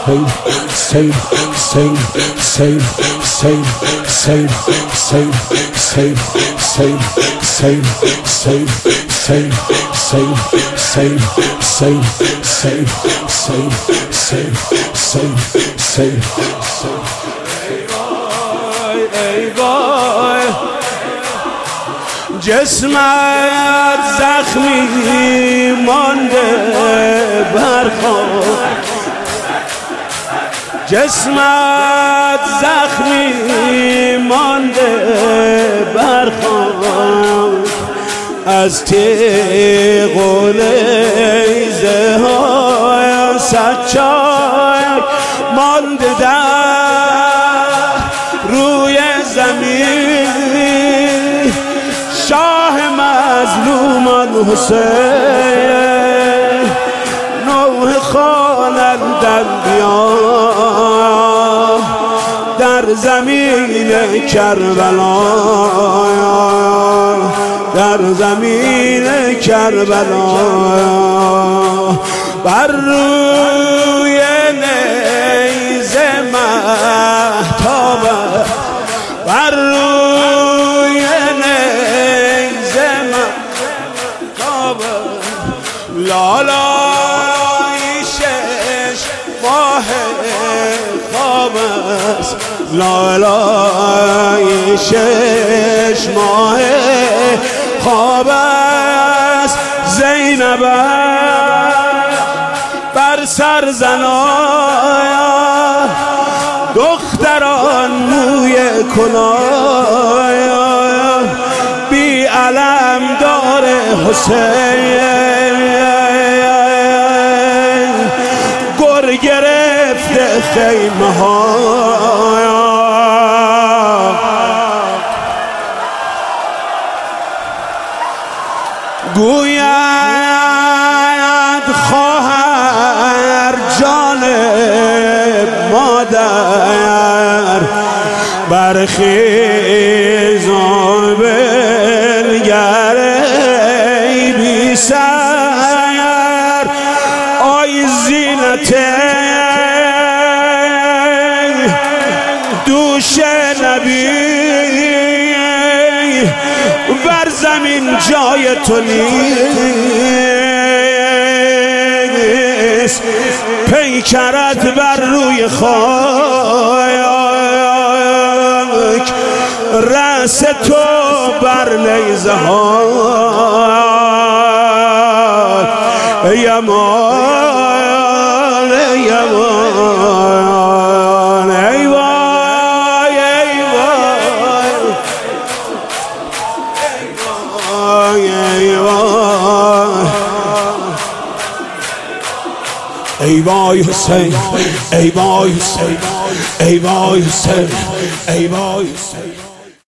جسمت زخمی مانده بر خاک، جسمت زخمی مانده بر خاک، از تیغ و نیزه های سچاک مانده در روی زمین. شاه مظلومان حسین نوح خوانندن بیا در زمین کربلا، در زمین کربلا. بر روی نیزه مهتاب، بر روی نیزه مهتاب، لالای شش ماه خواب است، لالای شش ماه خواب است. زینب بر سر زنان دختران موی کنان، بی علم دار حسین گر گرفته خیمه ها. گوید خواهر جان مادر برخیز و بنگر ای بی سر، آی زینت دوش نبی بر زمین جای تو نیست، پیکرت بر روی خاک، رأس تو بر نیزه ها. یمان یمان ای وای ای وای ای وای ای وای حسین، ای وای حسین، ای وای حسین، ای وای حسین.